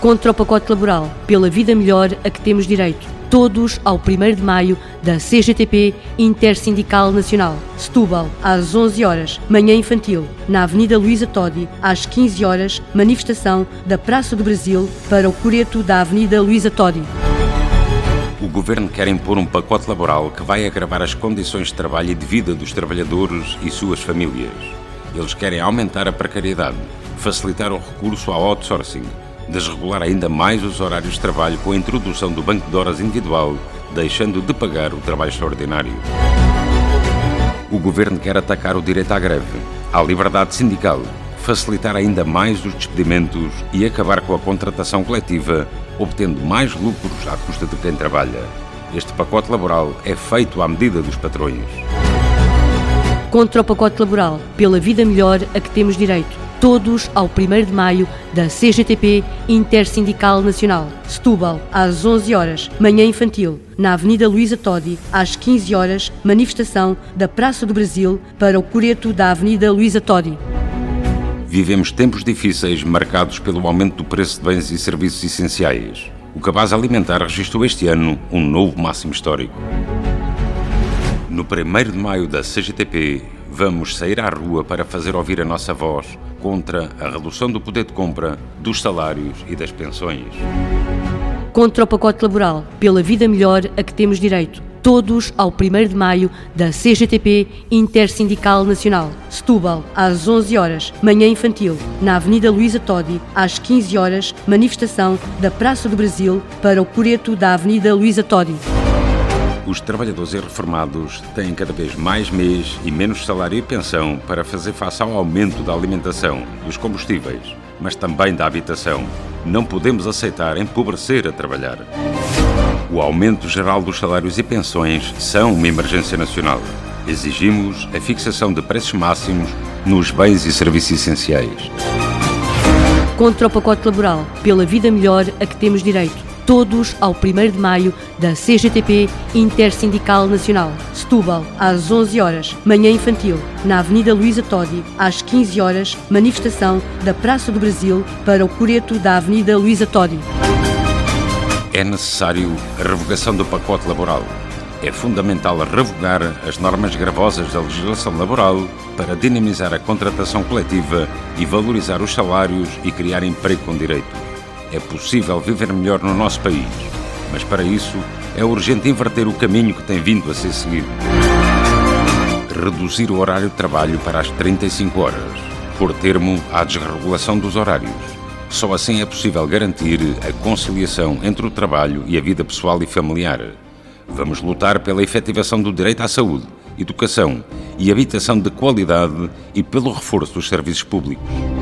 Contra o pacote laboral, pela vida melhor a que temos direito. Todos ao 1º de maio da CGTP Intersindical Nacional. Setúbal, às 11 horas, manhã infantil. Na Avenida Luísa Todi, às 15 horas, manifestação da Praça do Brasil para o coreto da Avenida Luísa Todi. O Governo quer impor um pacote laboral que vai agravar as condições de trabalho e de vida dos trabalhadores e suas famílias. Eles querem aumentar a precariedade, facilitar o recurso ao outsourcing, desregular ainda mais os horários de trabalho com a introdução do banco de horas individual, deixando de pagar o trabalho extraordinário. O Governo quer atacar o direito à greve, à liberdade sindical, facilitar ainda mais os despedimentos e acabar com a contratação coletiva, obtendo mais lucros à custa de quem trabalha. Este pacote laboral é feito à medida dos patrões. Contra o pacote laboral, pela vida melhor a que temos direito. Todos ao 1º de maio da CGTP Intersindical Nacional. Setúbal, às 11 horas, manhã infantil. Na Avenida Luísa Todi, às 15 horas, manifestação da Praça do Brasil para o coreto da Avenida Luísa Todi. Vivemos tempos difíceis marcados pelo aumento do preço de bens e serviços essenciais. O cabaz alimentar registrou este ano um novo máximo histórico. No 1º de maio da CGTP, vamos sair à rua para fazer ouvir a nossa voz contra a redução do poder de compra, dos salários e das pensões. Contra o pacote laboral, pela vida melhor a que temos direito. Todos ao 1º de maio da CGTP Intersindical Nacional. Setúbal, às 11 horas, manhã infantil. Na Avenida Luísa Todi, às 15 horas, manifestação da Praça do Brasil para o coreto da Avenida Luísa Todi. Os trabalhadores e reformados têm cada vez mais mês e menos salário e pensão para fazer face ao aumento da alimentação, dos combustíveis, mas também da habitação. Não podemos aceitar empobrecer a trabalhar. O aumento geral dos salários e pensões são uma emergência nacional. Exigimos a fixação de preços máximos nos bens e serviços essenciais. Contra o pacote laboral, pela vida melhor a que temos direito. Todos ao 1º de maio da CGTP Intersindical Nacional. Setúbal, às 11 horas, manhã infantil. Na Avenida Luísa Todi, às 15 horas, manifestação da Praça do Brasil para o coreto da Avenida Luísa Todi. É necessário a revogação do pacote laboral. É fundamental revogar as normas gravosas da legislação laboral para dinamizar a contratação coletiva e valorizar os salários e criar emprego com direitos. É possível viver melhor no nosso país, mas para isso é urgente inverter o caminho que tem vindo a ser seguido. Reduzir o horário de trabalho para as 35 horas, pôr termo à desregulação dos horários. Só assim é possível garantir a conciliação entre o trabalho e a vida pessoal e familiar. Vamos lutar pela efetivação do direito à saúde, educação e habitação de qualidade e pelo reforço dos serviços públicos.